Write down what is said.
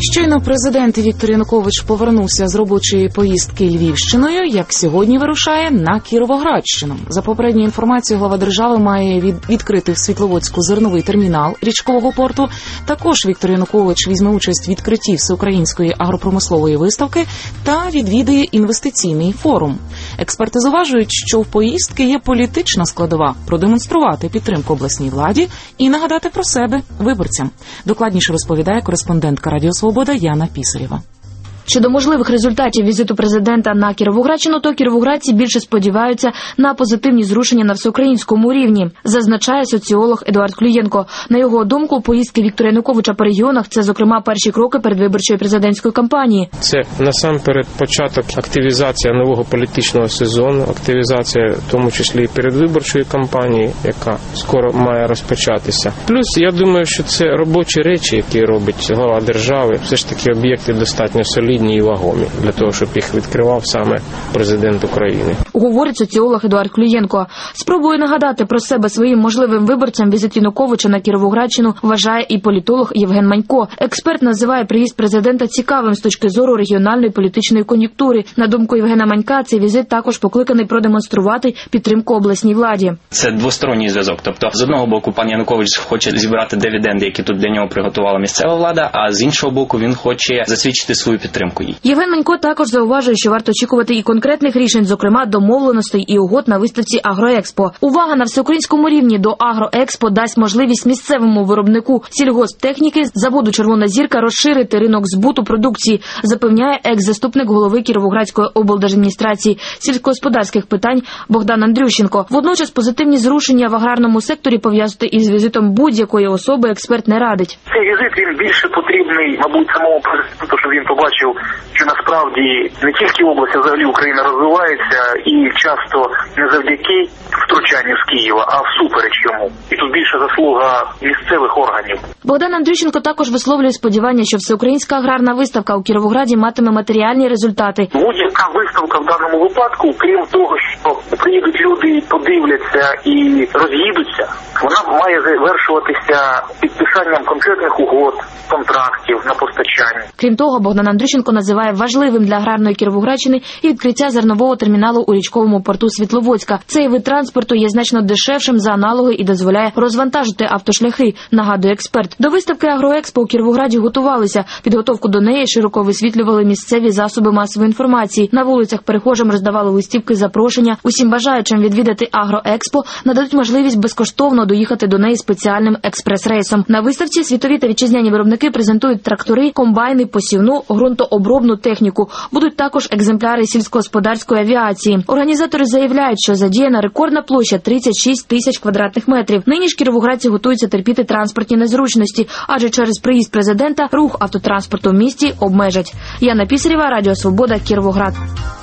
Щойно президент Віктор Янукович повернувся з робочої поїздки Львівщиною, як сьогодні вирушає на Кіровоградщину. За попередньою інформацією, глава держави має відкрити в Світловодську зерновий термінал річкового порту. Також Віктор Янукович візьме участь в відкритті всеукраїнської агропромислової виставки та відвідає інвестиційний форум. Експерти зауважують, що в поїздки є політична складова – продемонструвати підтримку обласній владі і нагадати про себе виборцям. Докладніше розповідає кореспондентка Радіо Свобода Яна Пісарєва. Щодо можливих результатів візиту президента на Кіровоградщину, то кіровоградці більше сподіваються на позитивні зрушення на всеукраїнському рівні, зазначає соціолог Едуард Клюєнко. На його думку, поїздки Віктора Януковича по регіонах – це, зокрема, перші кроки передвиборчої президентської кампанії. Це, насамперед, початок активізації нового політичного сезону, активізація, в тому числі і передвиборчої кампанії, яка скоро має розпочатися. Плюс, я думаю, що це робочі речі, які робить глава держави. Все ж таки об'єкти достатньо солідні і вагомі для того, щоб їх відкривав саме президент України. Говорить соціолог Едуард Клюєнко. Спробує нагадати про себе своїм можливим виборцям візит Януковича на Кіровоградщину вважає і політолог Євген Манько. Експерт називає приїзд президента цікавим з точки зору регіональної політичної кон'юнктури. На думку Євгена Манька, цей візит також покликаний продемонструвати підтримку обласній владі. Це двосторонній зв'язок. Тобто, з одного боку, пан Янукович хоче зібрати дивіденди, які тут для нього приготувала місцева влада, а з іншого боку, він хоче засвідчити свою підтримку. Євген Манько також зауважує, що варто очікувати і конкретних рішень, зокрема домовленостей і угод на виставці «Агроекспо». Увага на всеукраїнському рівні до «Агроекспо» дасть можливість місцевому виробнику сільгосптехніки заводу «Червона зірка» розширити ринок збуту продукції, запевняє екс-заступник голови Кіровоградської облдержадміністрації сільськогосподарських питань Богдан Андрющенко. Водночас позитивні зрушення в аграрному секторі пов'язати із візитом будь-якої особи експерт не радить. Цей візит, він більше потрібний, мабуть, самому президенту, щоб він побачив, що насправді не тільки область, а взагалі Україна розвивається, і часто не завдяки втручанню з Києва, а всупереч йому. І тут більше заслуга місцевих органів. Богдан Андрющенко також висловлює сподівання, що всеукраїнська аграрна виставка у Кіровограді матиме матеріальні результати. Будь-яка виставка в даному випадку, крім того, що приїдуть люди, подивляться і роз'їдуться, вона має завершуватися підписанням конкретних угод, контрактів на постачання. Крім того, Богдан Андрющенко називає важливим для аграрної Кіровоградщини і відкриття зернового терміналу у річковому порту Світловодська. Цей вид транспорту є значно дешевшим за аналоги і дозволяє розвантажити автошляхи, нагадує експерт. До виставки «Агроекспо» у Кіровограді готувалися. Підготовку до неї широко висвітлювали місцеві засоби масової інформації. На вулицях перехожим роздавали листівки запрошення. Усім бажаючим відвідати «Агроекспо» нададуть можливість безкоштовно доїхати до неї спеціальним експрес-рейсом. На виставці світові та вітчизняні виробники презентують трактори, комбайни, посівну, ґрунтообробну техніку. Будуть також екземпляри сільськогосподарської авіації. Організатори заявляють, що задіяна рекордна площа 36 тисяч квадратних метрів. Нині ж кіровоградці готуються терпіти транспортні незручності, адже через приїзд президента рух автотранспорту в місті обмежать. Яна Пісарєва, Радіо Свобода, Кіровоград.